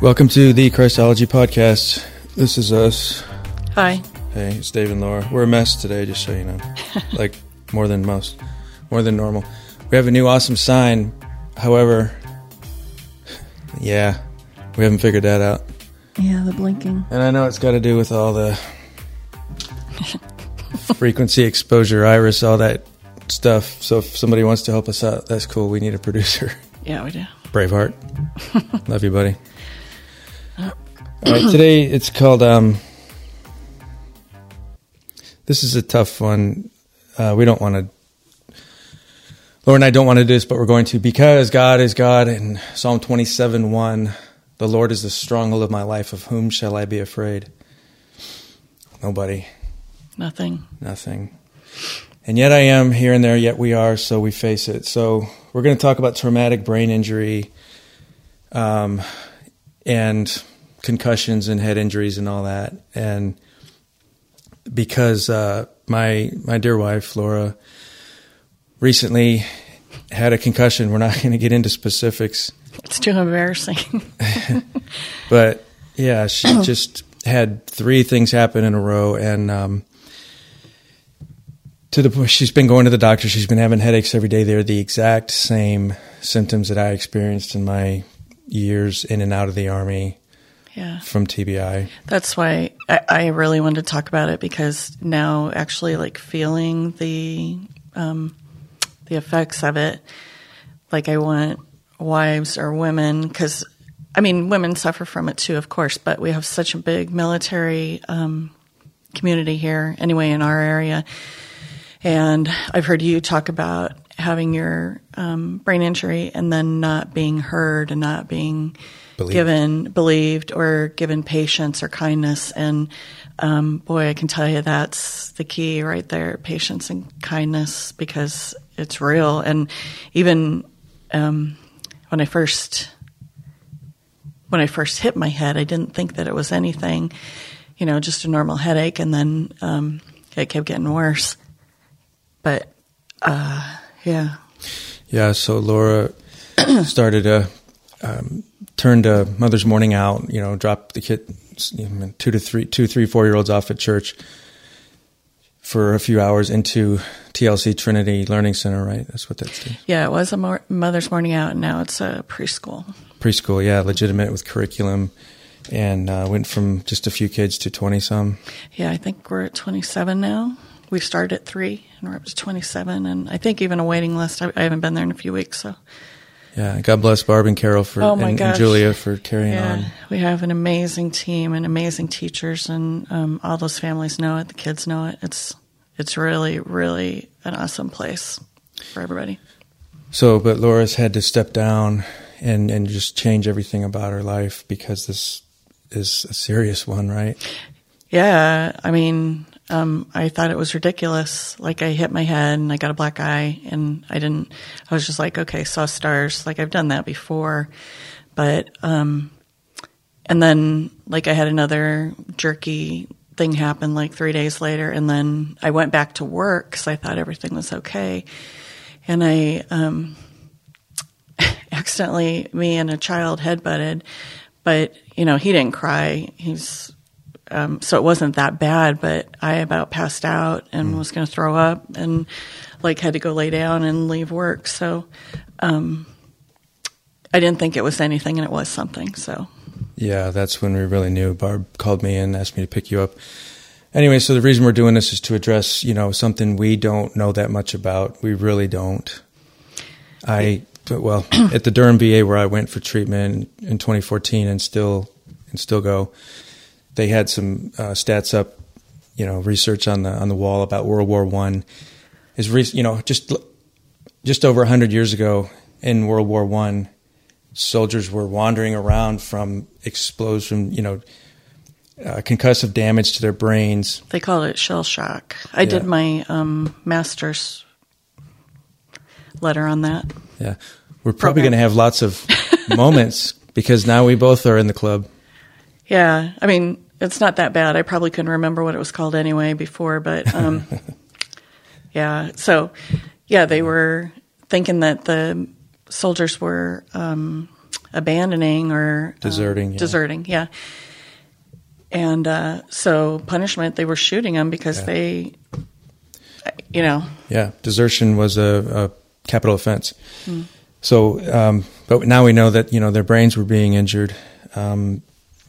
Welcome to the Christology Podcast. This is us. Hi. Hey, it's Dave and Laura. We're a mess today, just so you know. Like, more than normal. We have a new awesome sign. However, yeah, we haven't figured that out. Yeah, the blinking. And I know it's got to do with all the frequency, exposure, iris, all that stuff. So if somebody wants to help us out, that's cool. We need a producer. Yeah, we do. Braveheart. Love you, buddy. All right, today it's called, this is a tough one. We don't want to, Laura and I don't want to do this, but we're going to, because God is God. In Psalm 27:1, the Lord is the stronghold of my life. Of whom shall I be afraid? Nobody. Nothing. And yet I am here and there, yet we are, so we face it. So we're going to talk about traumatic brain injury, and concussions and head injuries and all that. And because my dear wife, Laura, recently had a concussion. We're not going to get into specifics. It's too embarrassing. But yeah, she just had 3 things happen in a row. And to the point, she's been going to the doctor. She's been having headaches every day. They're the exact same symptoms that I experienced in my years in and out of the Army. Yeah. From TBI. That's why I really wanted to talk about it, because now actually like feeling the effects of it, like I want wives or women, because I mean, women suffer from it too, of course, but we have such a big military community here anyway in our area. And I've heard you talk about having your brain injury and then not being heard and not being believed or given patience or kindness. And boy, I can tell you that's the key right there, patience and kindness, because it's real. And even when I first hit my head, I didn't think that it was anything, just a normal headache. And then it kept getting worse. But yeah. Yeah, so Laura started turned a Mother's Morning out, dropped the kid, 2, 3, 4-year-olds off at church for a few hours into TLC Trinity Learning Center, right? That's what that's doing. Yeah, it was a Mother's Morning out, and now it's a preschool. Preschool, yeah, legitimate with curriculum, and went from just a few kids to 20-some. Yeah, I think we're at 27 now. We started at 3, and we're up to 27, and I think even a waiting list. I haven't been there in a few weeks, so. Yeah, God bless Barb and Carol and Julia for carrying on. We have an amazing team and amazing teachers, and all those families know it. The kids know it. It's really, really an awesome place for everybody. So, but Laura's had to step down and just change everything about her life, because this is a serious one, right? Yeah, I mean, I thought it was ridiculous. Like, I hit my head and I got a black eye, and I was just like, okay, saw stars. Like, I've done that before. But, and then like I had another jerky thing happen like 3 days later. And then I went back to work because I thought everything was okay. And I, accidentally, me and a child headbutted, but he didn't cry. So it wasn't that bad, but I about passed out and was going to throw up and like had to go lay down and leave work. So I didn't think it was anything, and it was something. So yeah, that's when we really knew. Barb called me and asked me to pick you up. Anyway, so the reason we're doing this is to address, something we don't know that much about. We really don't. At the Durham VA where I went for treatment in 2014 and still go, they had some stats up, research on the wall about World War I. Just over 100 years ago in World War I, soldiers were wandering around from explosion, concussive damage to their brains. They call it shell shock. I did my master's letter on that. Yeah, we're probably going to have lots of moments because now we both are in the club. Yeah, I mean, it's not that bad. I probably couldn't remember what it was called anyway before, but yeah. So, yeah, they were thinking that the soldiers were abandoning or deserting. Yeah. And so punishment, they were shooting them because they, Yeah, desertion was a capital offense. So, but now we know that, their brains were being injured. And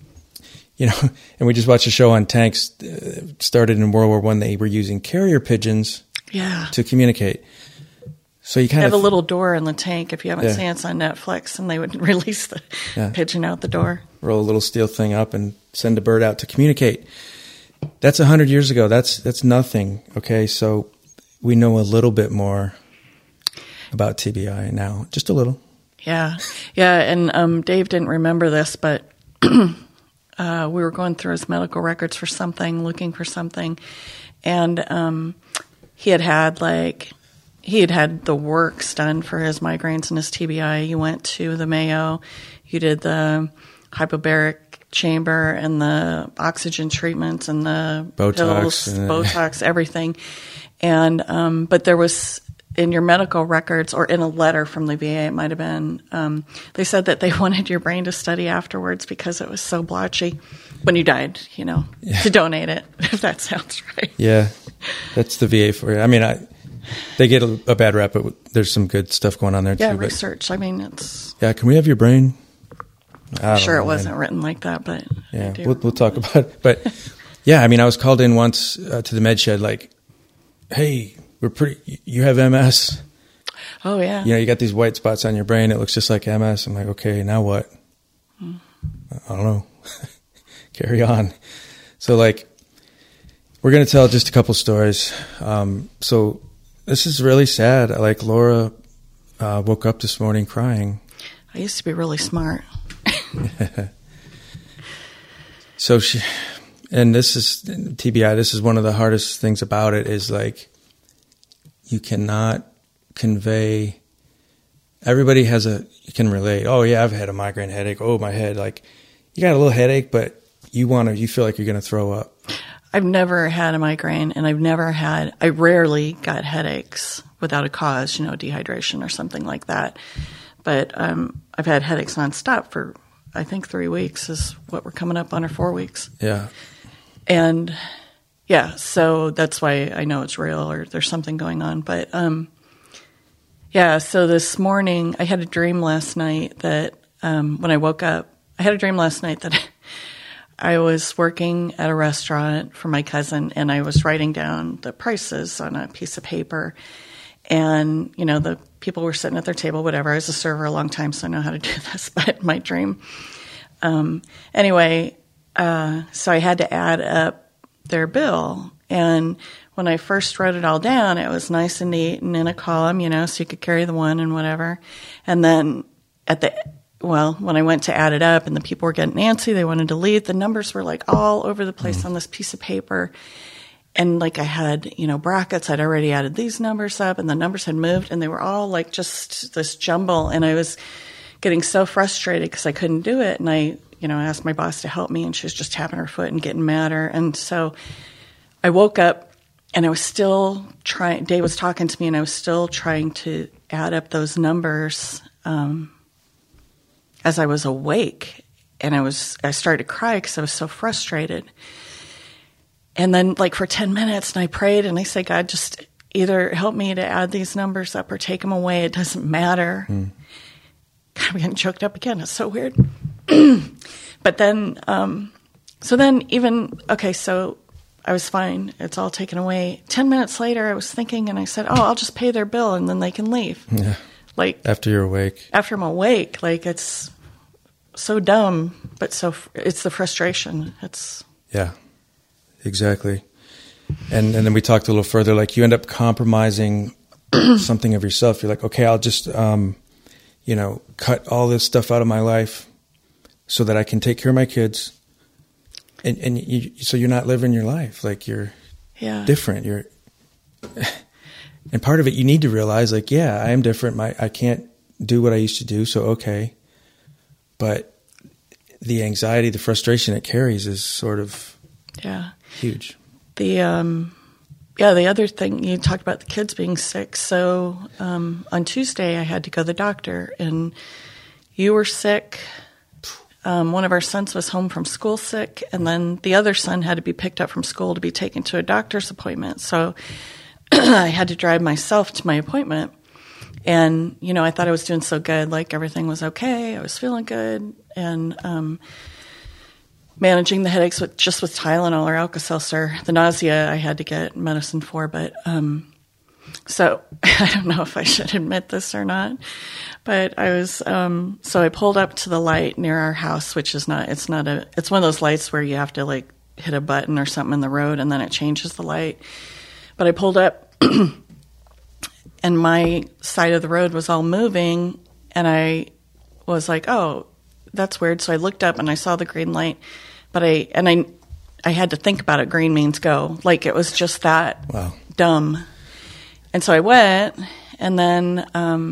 we just watched a show on tanks, started in World War I. They were using carrier pigeons to communicate. So you kind of have a little door in the tank. If you haven't seen it, it's on Netflix, and they would release the pigeon out the door. Roll a little steel thing up and send a bird out to communicate. That's 100 years ago. That's nothing. Okay, so we know a little bit more about TBI now, just a little. Yeah. And Dave didn't remember this, but we were going through his medical records for something, looking for something, and he had had the works done for his migraines and his TBI. You went to the Mayo, you did the hyperbaric chamber and the oxygen treatments and the pills, Botox, everything. And but there was, in your medical records or in a letter from the VA, it might have been, they said that they wanted your brain to study afterwards because it was so blotchy when you died, to donate it, if that sounds right. Yeah, that's the VA for you. I mean, they get a bad rep, but there's some good stuff going on there too. Yeah, research. I mean, it's... Yeah, can we have your brain? I'm sure it wasn't written like that, but... Yeah, we'll talk about it. But yeah, I mean, I was called in once to the med shed like, hey, you have MS. Oh, yeah. You got these white spots on your brain. It looks just like MS. I'm like, okay, now what? I don't know. Carry on. So we're going to tell just a couple stories. So this is really sad. Laura woke up this morning crying. I used to be really smart. So and this is TBI. This is one of the hardest things about it is you cannot convey. Everybody you can relate. Oh yeah, I've had a migraine headache. Oh, my head. You got a little headache, but you feel like you're going to throw up. I've never had a migraine, and I rarely got headaches without a cause, dehydration or something like that. But I've had headaches nonstop for, I think, 3 weeks is what we're coming up on, or 4 weeks. Yeah. And yeah, so that's why I know it's real or there's something going on. But so this morning I had a dream last night that when I woke up, that I was working at a restaurant for my cousin, and I was writing down the prices on a piece of paper. And, the people were sitting at their table, whatever. I was a server a long time, so I know how to do this, but my dream. Anyway, so I had to add up their bill. And when I first wrote it all down, it was nice and neat and in a column, so you could carry the one and whatever. And then when I went to add it up and the people were getting antsy, they wanted to leave, the numbers were all over the place on this piece of paper. And I had, brackets. I'd already added these numbers up and the numbers had moved and they were all just this jumble. And I was getting so frustrated because I couldn't do it. And I, asked my boss to help me, and she was just tapping her foot and getting madder. And so I woke up and I was still trying, Dave was talking to me, and I was still trying to add up those numbers, as I was awake. And I started to cry because I was so frustrated. And then for 10 minutes, and I prayed and I said, God, just either help me to add these numbers up or take them away. It doesn't matter. God, I'm getting choked up again. It's so weird. But then, so I was fine. It's all taken away. 10 minutes later, I was thinking, and I said, I'll just pay their bill and then they can leave. Yeah. After you're awake. After I'm awake. It's so dumb, but it's the frustration. Yeah. Exactly. And then we talked a little further, you end up compromising something of yourself. You're like, okay, I'll just, cut all this stuff out of my life so that I can take care of my kids. And so you're not living your life. You're different. And part of it, you need to realize I am different. I can't do what I used to do. So, okay. But the anxiety, the frustration it carries is sort of huge. The other thing, you talked about the kids being sick. So on Tuesday, I had to go to the doctor, and you were sick. One of our sons was home from school sick, and then the other son had to be picked up from school to be taken to a doctor's appointment. So I had to drive myself to my appointment. And, I thought I was doing so good, like everything was okay. I was feeling good, and managing the headaches with Tylenol or Alka-Seltzer. The nausea I had to get medicine for, but so I don't know if I should admit this or not. But I was, so I pulled up to the light near our house, which is it's one of those lights where you have to like hit a button or something in the road and then it changes the light. But I pulled up and my side of the road was all moving and I was like, oh, that's weird. So I looked up and I saw the green light, but I had to think about it. Green means go. Like it was just that dumb. And so I went and then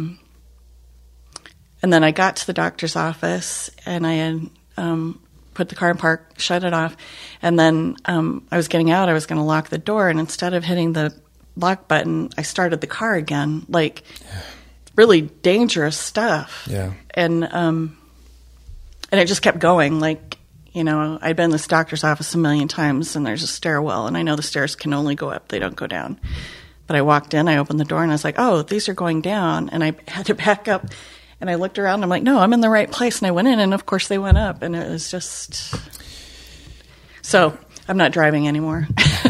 I got to the doctor's office, and I had put the car in park, shut it off, and then I was getting out. I was going to lock the door, and instead of hitting the lock button, I started the car again, like really dangerous stuff. Yeah. And it just kept going. Like, I'd been in this doctor's office a million times, and there's a stairwell, and I know the stairs can only go up; they don't go down. But I walked in, I opened the door, and I was like, "Oh, these are going down," and I had to back up. And I looked around and I'm like, no, I'm in the right place. And I went in and of course they went up and it was just, so I'm not driving anymore.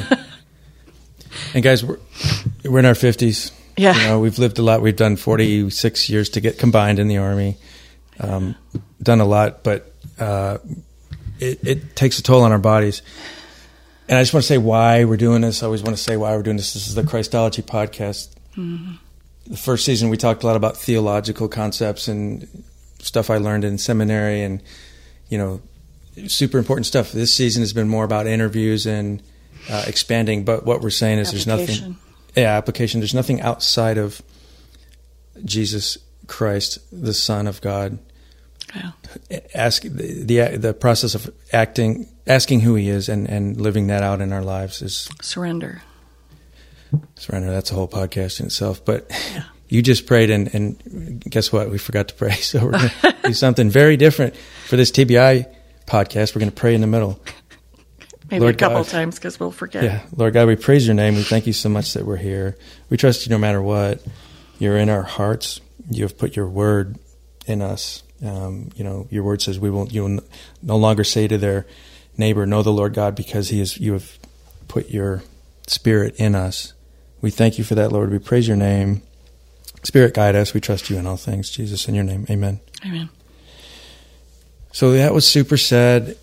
And guys, we're in our 50s. Yeah. We've lived a lot. We've done 46 years to get combined in the Army. Done a lot, but it takes a toll on our bodies. And I just want to say why we're doing this. I always want to say why we're doing this. This is the Christology podcast. Mm-hmm. The first season, we talked a lot about theological concepts and stuff I learned in seminary and, super important stuff. This season has been more about interviews and expanding. But what we're saying is there's nothing. Yeah, application. There's nothing outside of Jesus Christ, the Son of God. Yeah. Ask the process of asking who He is and living that out in our lives is surrender. That's a whole podcast in itself. But you just prayed, and guess what? We forgot to pray. So we're going to do something very different for this TBI podcast. We're going to pray in the middle. Maybe Lord a couple times because we'll forget. Yeah. Lord God, we praise your name. We thank you so much that we're here. We trust you no matter what. You're in our hearts. You have put your word in us. Your word says you will no longer say to their neighbor, know the Lord God, because you have put your Spirit in us. We thank you for that, Lord. We praise your name. Spirit, guide us. We trust you in all things. Jesus, in your name. Amen. Amen. So that was super sad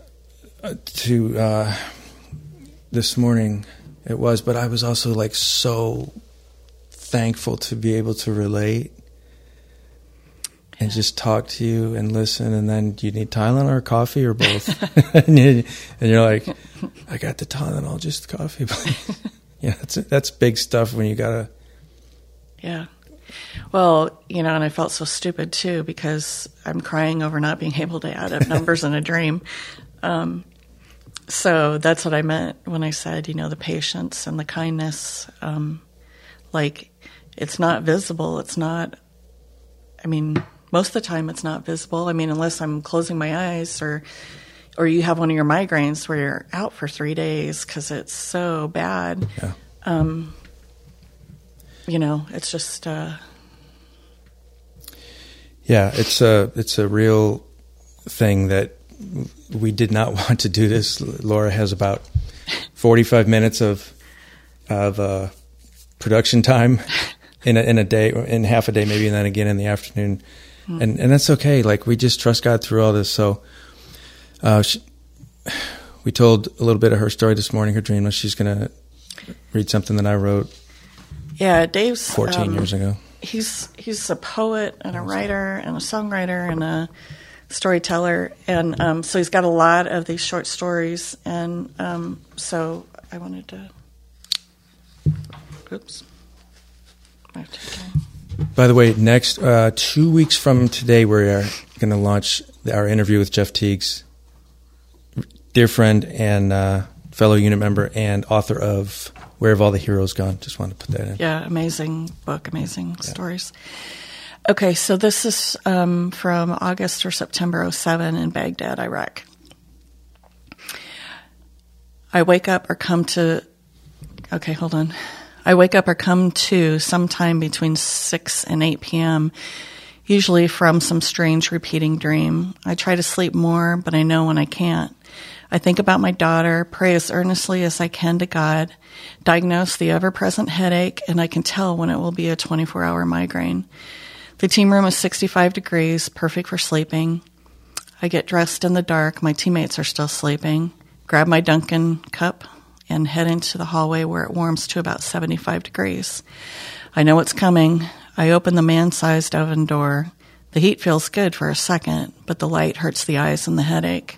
to this morning. It was, but I was also like so thankful to be able to relate and just talk to you and listen. And then do you need Tylenol or coffee or both? and you're like, I got the Tylenol, just coffee. Yeah, that's big stuff when you gotta. Yeah. Well, and I felt so stupid too because I'm crying over not being able to add up numbers in a dream. So that's what I meant when I said, the patience and the kindness. Like, it's not visible. It's not. Most of the time it's not visible. Unless I'm closing my eyes or you have one of your migraines where you're out for 3 days because it's so bad. Yeah. It's just. Yeah, it's a real thing that we did not want to do this. Laura has about 45 minutes of production time in a day, in half a day maybe, and then again in the afternoon. And that's okay. Like, we just trust God through all this. So we told a little bit of her story this morning. Her dream was she's going to read something that I wrote. Yeah, Dave's 14 years ago. He's a poet and a writer and a songwriter and a storyteller, and so he's got a lot of these short stories. And so I wanted to. Oops. By the way, next 2 weeks from today, we're going to launch our interview with Jeff Teagues, dear friend and fellow unit member and author of Where Have All the Heroes Gone? Just wanted to put that in. Yeah, amazing book, amazing stories. Okay, so this is from August or September '07 in Baghdad, Iraq. I wake up or come to sometime between 6 and 8 p.m., usually from some strange repeating dream. I try to sleep more, but I know when I can't. I think about my daughter, pray as earnestly as I can to God, diagnose the ever-present headache, and I can tell when it will be a 24-hour migraine. The team room is 65 degrees, perfect for sleeping. I get dressed in the dark. My teammates are still sleeping. Grab my Dunkin' cup and head into the hallway where it warms to about 75 degrees. I know it's coming. I open the man-sized oven door. The heat feels good for a second, but the light hurts the eyes and the headache.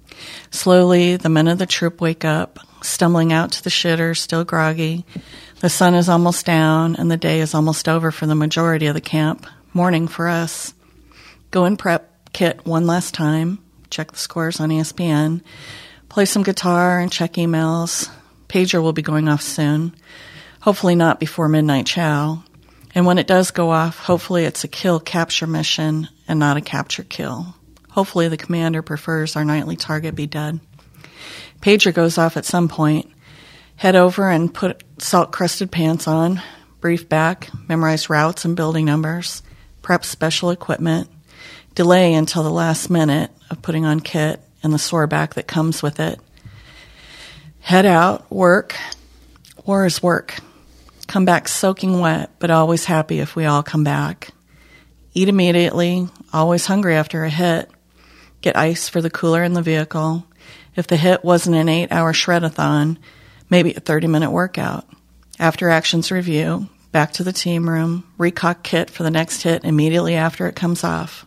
Slowly, the men of the troop wake up, stumbling out to the shitter, still groggy. The sun is almost down, and the day is almost over for the majority of the camp. Morning for us. Go and prep kit one last time. Check the scores on ESPN. Play some guitar and check emails. Pager will be going off soon. Hopefully not before midnight chow. And when it does go off, hopefully it's a kill-capture mission and not a capture-kill. Hopefully the commander prefers our nightly target be dead. Pager goes off at some point. Head over and put salt-crusted pants on. Brief back, memorize routes and building numbers. Prep special equipment. Delay until the last minute of putting on kit and the sore back that comes with it. Head out, work. War is work. Come back soaking wet, but always happy if we all come back. Eat immediately, always hungry after a hit. Get ice for the cooler in the vehicle. If the hit wasn't an 8-hour shred-a-thon, maybe a 30-minute workout. After actions review, back to the team room, recock kit for the next hit immediately after it comes off.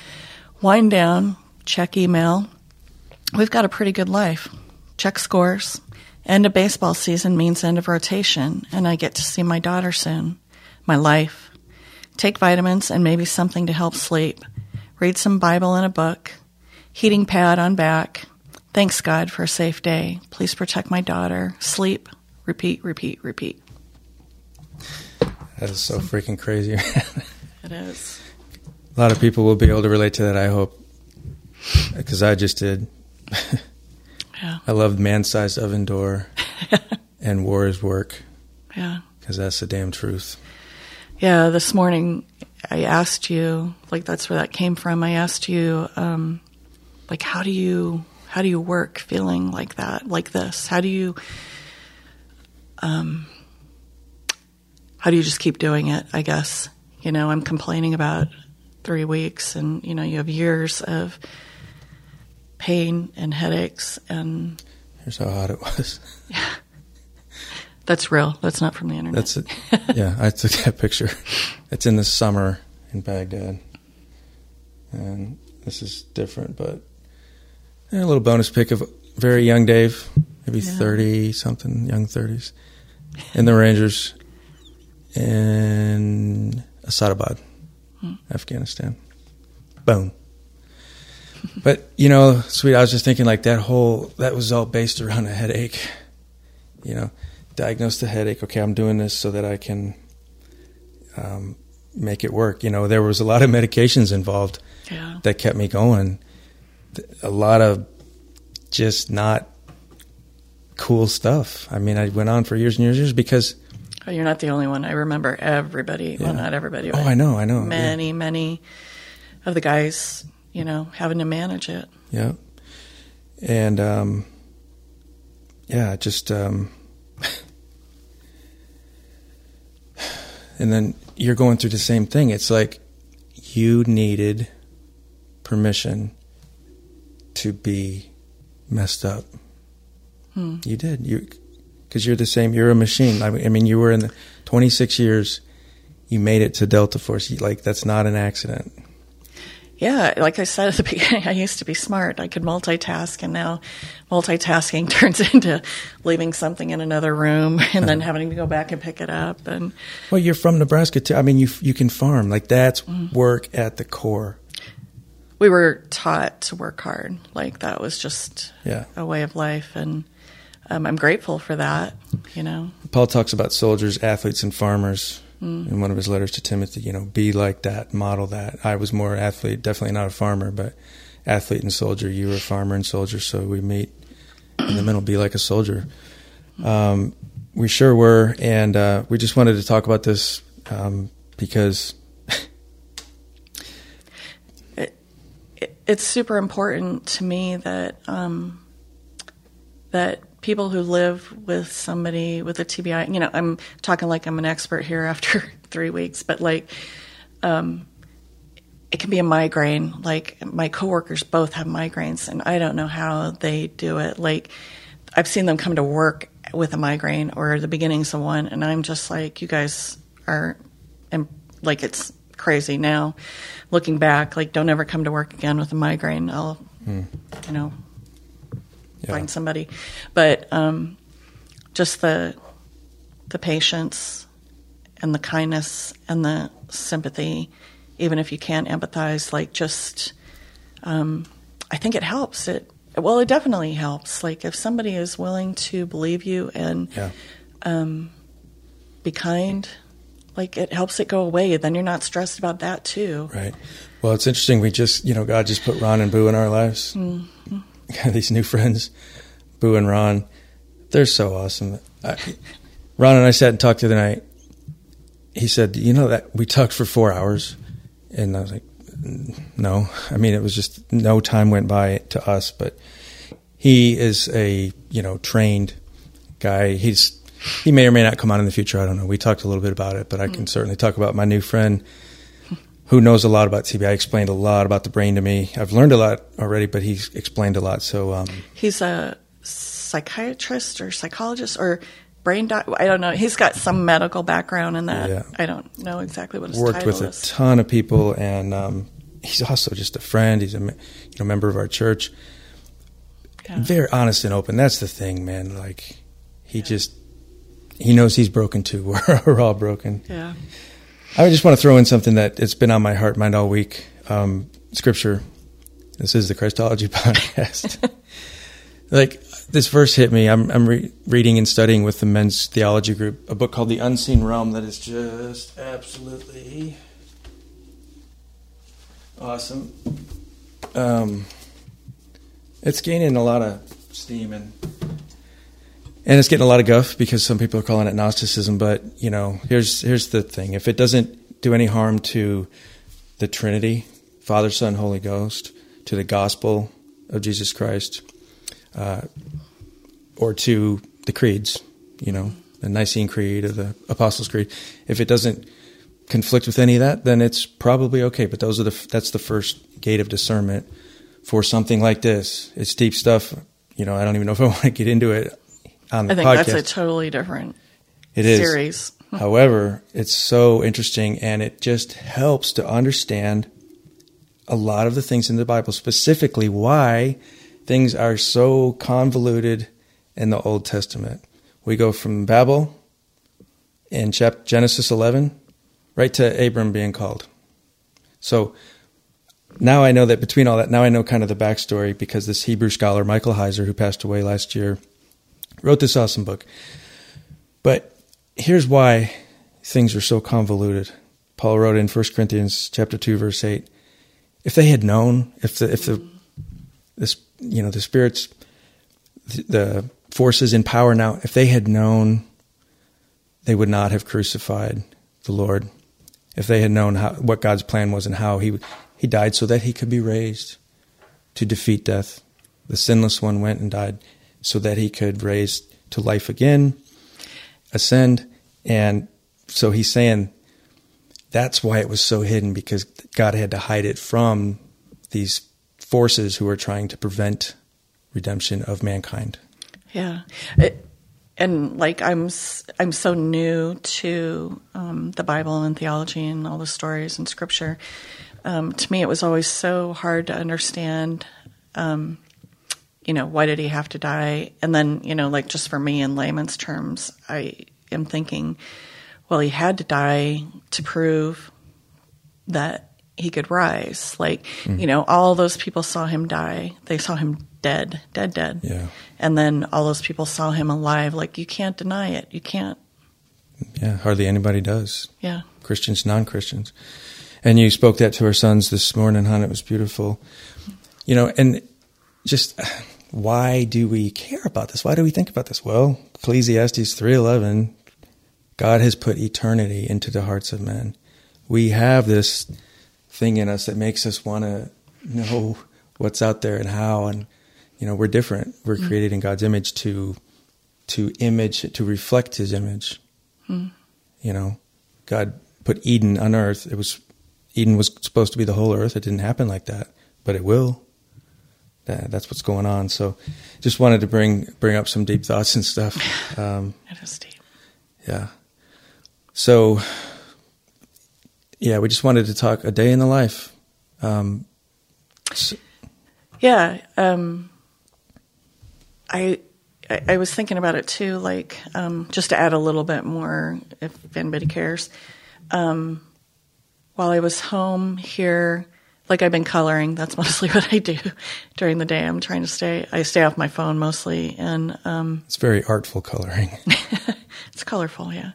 Wind down, check email. We've got a pretty good life. Check scores. End of baseball season means end of rotation, and I get to see my daughter soon. My life. Take vitamins and maybe something to help sleep. Read some Bible and a book. Heating pad on back. Thanks, God, for a safe day. Please protect my daughter. Sleep. Repeat, repeat, repeat. That is so freaking crazy. It is. A lot of people will be able to relate to that, I hope, because I just did. Yeah. I love man-sized oven door and war is work. Yeah. Because that's the damn truth. Yeah, this morning I asked you, like that's where that came from. I asked you, like, how do you work feeling like that, like this? How do you just keep doing it, I guess? You know, I'm complaining about 3 weeks and, you know, you have years of pain and headaches and... Here's how hot it was. Yeah. That's real. That's not from the internet. That's it. Yeah, I took that picture. It's in the summer in Baghdad. And this is different, but a little bonus pic of very young Dave, maybe 30-something, young 30s, in the Rangers in Asadabad, Afghanistan. Boom. But, you know, sweet, I was just thinking like that was all based around a headache. You know, diagnose the headache. Okay, I'm doing this so that I can make it work. You know, there was a lot of medications involved that kept me going. A lot of just not cool stuff. I mean, I went on for years and years because... Oh, you're not the only one. I remember everybody. Yeah. Well, not everybody. Oh, I know. Many of the guys... you know, having to manage it. Yeah. And, just, and then you're going through the same thing. It's like you needed permission to be messed up. You did. Because you're the same. You're a machine. I mean, you were in the 26 years, you made it to Delta Force. Like, that's not an accident. Yeah, like I said at the beginning, I used to be smart. I could multitask, and now multitasking turns into leaving something in another room and then having to go back and pick it up. And well, you're from Nebraska too. I mean, you can farm. Like that's work at the core. We were taught to work hard. Like that was just a way of life, and I'm grateful for that. You know, Paul talks about soldiers, athletes, and farmers. in one of his letters to Timothy, be like that, model that. I was more athlete, definitely not a farmer, but athlete and soldier. You were a farmer and soldier, so we meet in the middle, be like a soldier. We sure were, and we just wanted to talk about this because it's super important to me that that people who live with somebody with a TBI, I'm talking like I'm an expert here after 3 weeks, but like it can be a migraine. Like my coworkers both have migraines, and I don't know how they do it. Like I've seen them come to work with a migraine or the beginnings of one, and I'm just like, you guys are, and like it's crazy now. Looking back, like don't ever come to work again with a migraine. I'll, find somebody. But just the patience and the kindness and the sympathy, even if you can't empathize, like just, I think it helps. It definitely helps. Like if somebody is willing to believe you and be kind, like it helps it go away. Then you're not stressed about that too. Right. Well, it's interesting. We just, God just put Ron and Boo in our lives. Mm-hmm. Got these new friends, Boo and Ron. They're so awesome. Ron and I sat and talked the other night. He said, that we talked for 4 hours. And I was like, no. I mean, it was just no time went by to us. But he is a, trained guy. He may or may not come on in the future. I don't know. We talked a little bit about it, but I can certainly talk about my new friend who knows a lot about TBI. I explained a lot about the brain to me. I've learned a lot already, but he's explained a lot. So he's a psychiatrist or psychologist or brain doctor. I don't know. He's got some medical background in that. Yeah. I don't know exactly what his title is. Worked with a ton of people, and he's also just a friend. He's a member of our church. Yeah. Very honest and open. That's the thing, man. Like he knows he's broken too. We're all broken. Yeah. I just want to throw in something that it's been on my heart, mind all week. Scripture. This is the Christology podcast. Like this verse hit me. I'm reading and studying with the men's theology group a book called The Unseen Realm that is just absolutely awesome. It's gaining a lot of steam and it's getting a lot of guff because some people are calling it Gnosticism. But here's the thing: if it doesn't do any harm to the Trinity, Father, Son, Holy Ghost, to the gospel of Jesus Christ, or to the creeds, the Nicene Creed or the Apostles' Creed, if it doesn't conflict with any of that, then it's probably okay. But that's the first gate of discernment for something like this. It's deep stuff. I don't even know if I want to get into it on the podcast. I think that's a totally different series. However, it's so interesting, and it just helps to understand a lot of the things in the Bible, specifically why things are so convoluted in the Old Testament. We go from Babel in Genesis 11 right to Abram being called. So now I know that between all that, now I know kind of the backstory because this Hebrew scholar, Michael Heiser, who passed away last year, wrote this awesome book. But here's why things are so convoluted. Paul wrote in 1 Corinthians chapter 2, verse 8, if they had known, if the spirits, the forces in power now, if they had known, they would not have crucified the Lord. If they had known what God's plan was and how he died so that he could be raised to defeat death. The sinless one went and died so that he could raise to life again, ascend. And so he's saying that's why it was so hidden, because God had to hide it from these forces who are trying to prevent redemption of mankind. Yeah. And like I'm so new to the Bible and theology and all the stories and scripture. To me, it was always so hard to understand, why did he have to die? And then, like just for me in layman's terms, I am thinking, well, he had to die to prove that he could rise. Like, all those people saw him die. They saw him dead. Yeah. And then all those people saw him alive. Like, you can't deny it. You can't Yeah, hardly anybody does. Yeah. Christians, non-Christians. And you spoke that to our sons this morning, hon. It was beautiful. You know, and just why do we care about this? Why do we think about this? Well, Ecclesiastes 3:11, God has put eternity into the hearts of men. We have this thing in us that makes us want to know what's out there and how, and you know, we're different. We're created in God's image to reflect His image. You know, God put Eden on earth. Eden was supposed to be the whole earth. It didn't happen like that, but it will. That's what's going on. So, just wanted to bring up some deep thoughts and stuff. It is deep. Yeah. So, yeah, we just wanted to talk a day in the life. I was thinking about it too, like, just to add a little bit more, if anybody cares. While I was home here, like I've been coloring. That's mostly what I do during the day. I'm trying to I stay off my phone mostly. And it's very artful coloring. It's colorful, yeah.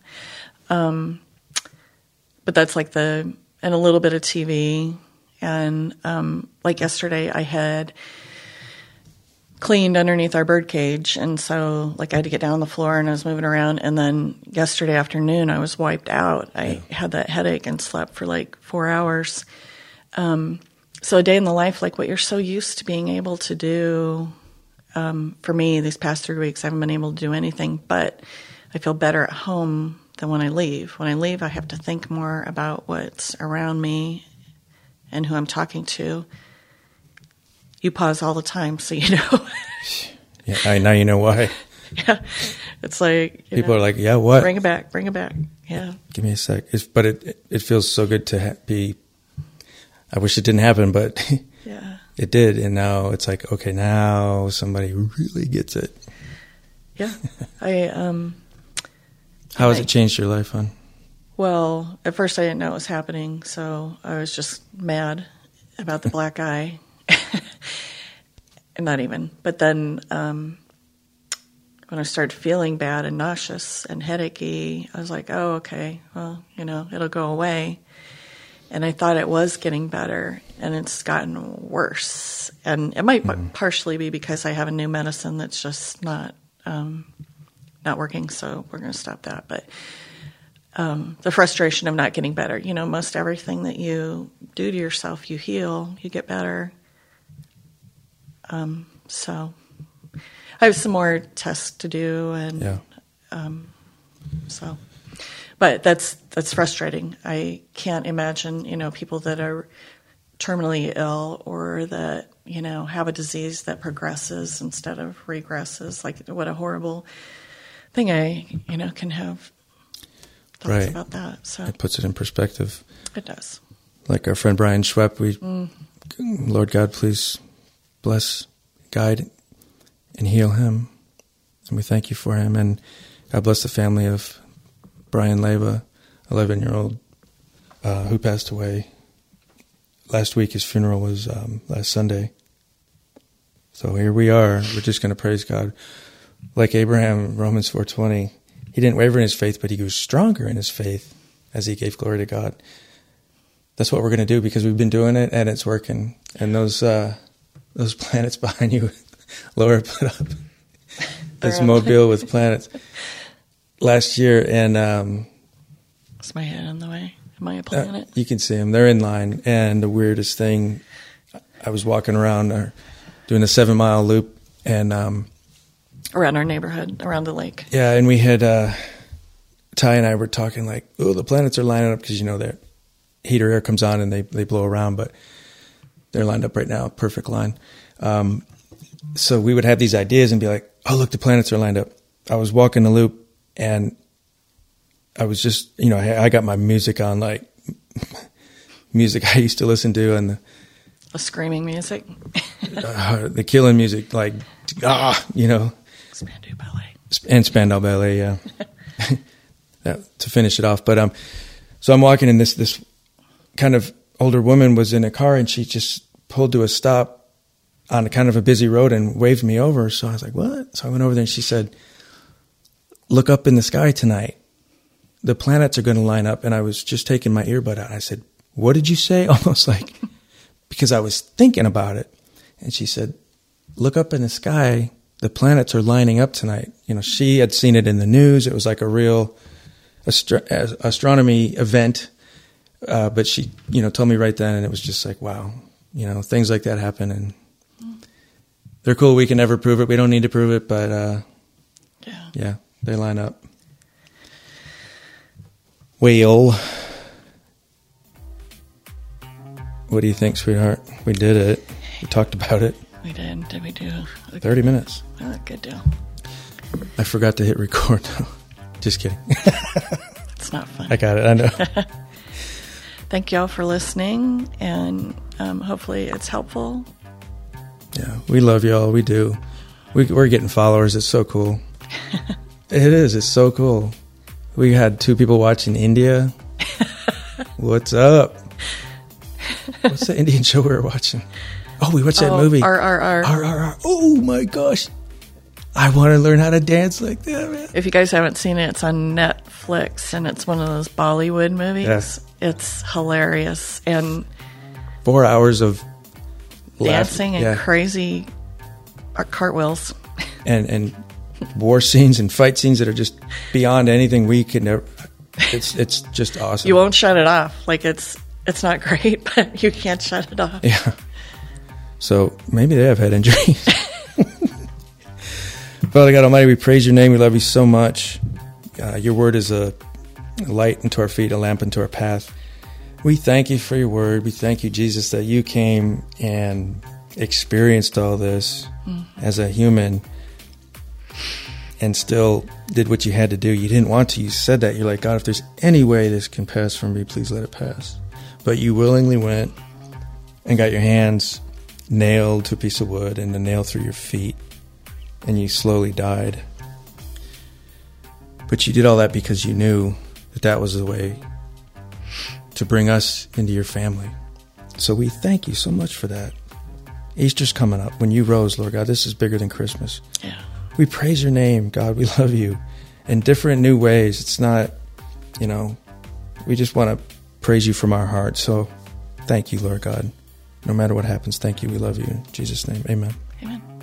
But that's like and a little bit of TV. And like yesterday I had cleaned underneath our bird cage, and so like I had to get down on the floor, and I was moving around, and then yesterday afternoon I was wiped out. I had that headache and slept for like 4 hours. So a day in the life, like what you're so used to being able to do. For me, these past 3 weeks I haven't been able to do anything, but I feel better at home than when I leave. When I leave, I have to think more about what's around me and who I'm talking to. You pause all the time, so you know. Yeah, now you know why. Yeah, it's like people are like, "Yeah, what? Bring it back. Yeah, give me a sec." But it feels so good to be. I wish it didn't happen, but yeah, it did, and now it's like, okay, now somebody really gets it. Yeah, How has it changed your life, hon? Well, at first I didn't know it was happening, so I was just mad about the black eye. Not even. But then when I started feeling bad and nauseous and headachy, I was like, oh, okay, well, you know, it'll go away. And I thought it was getting better, and it's gotten worse. And it might partially be because I have a new medicine that's just not working, so we're going to stop that. But the frustration of not getting better. You know, most everything that you do to yourself, you heal, you get better. So I have some more tests to do, and but that's frustrating. I can't imagine, you know, people that are terminally ill or that, you know, have a disease that progresses instead of regresses. Like, what a horrible thing. I, you know, can have thoughts about that. So it puts it in perspective. It does. Like our friend Brian Schwepp, Lord God, please bless, guide, and heal him. And we thank you for him. And God bless the family of Brian Leva, 11-year-old, who passed away last week. His funeral was last Sunday. So here we are. We're just going to praise God. Like Abraham, Romans 4:20, he didn't waver in his faith, but he grew stronger in his faith as he gave glory to God. That's what we're going to do, because we've been doing it and it's working. And those planets behind you, Laura put up this mobile with planets last year, and is my head in the way? Am I a planet? You can see them. They're in line. And the weirdest thing, I was walking around doing a 7-mile loop, and around our neighborhood, around the lake. Yeah, and we had Ty and I were talking like, oh, the planets are lining up, because you know their heater air comes on and they blow around, but they're lined up right now, perfect line. So we would have these ideas and be like, oh, look, the planets are lined up. I was walking the loop, and I was just, you know, I got my music on, like music I used to listen to, and the screaming music, the killing music, like, you know. Spandau Ballet. And Spandau Ballet, yeah. To finish it off. But so I'm walking, and this kind of older woman was in a car, and she just pulled to a stop on a kind of a busy road and waved me over. So I was like, what? So I went over there, and she said, look up in the sky tonight. the planets are going to line up. And I was just taking my earbud out. I said, what did you say? Almost like, because I was thinking about it. And she said, look up in the sky. The planets are lining up tonight. You know, she had seen it in the news. It was like a real astronomy event. But she, you know, told me right then, and it was just like, wow, you know, things like that happen, and they're cool. We can never prove it. We don't need to prove it, but yeah, they line up. Well, what do you think, sweetheart? We did it. We talked about it. We did. Did we do 30 minutes? Oh, good deal. I forgot to hit record, though. Just kidding. It's not fun. I got it. I know. Thank you all for listening, and hopefully it's helpful. Yeah, we love y'all. We do. We're getting followers. It's so cool. It is. It's so cool. We had 2 people watching India. What's up? What's the Indian show we were watching? Oh, we watched that movie. RRR. RRR. Oh, my gosh. I want to learn how to dance like that, man. If you guys haven't seen it, it's on Netflix, and it's one of those Bollywood movies. Yes. It's hilarious. And 4 hours of dancing and crazy cartwheels. And war scenes and fight scenes that are just beyond anything we could never. It's just awesome. You won't shut it off. Like, it's not great, but you can't shut it off. Yeah. So maybe they have head injuries. Father God Almighty, we praise your name. We love you so much. Your word is a light unto our feet, a lamp unto our path. We thank you for your word. We thank you, Jesus, that you came and experienced all this as a human and still did what you had to do. You didn't want to. You said that. You're like, God, if there's any way this can pass from me, please let it pass. But you willingly went and got your hands nailed to a piece of wood and the nail through your feet, and you slowly died. But you did all that because you knew that that was the way to bring us into your family. So we thank you so much for that. Easter's coming up. When you rose, Lord God, this is bigger than Christmas. Yeah. We praise your name, God. We love you in different new ways. It's not, we just want to praise you from our heart. So thank you, Lord God. No matter what happens, thank you. We love you. In Jesus' name, amen. Amen.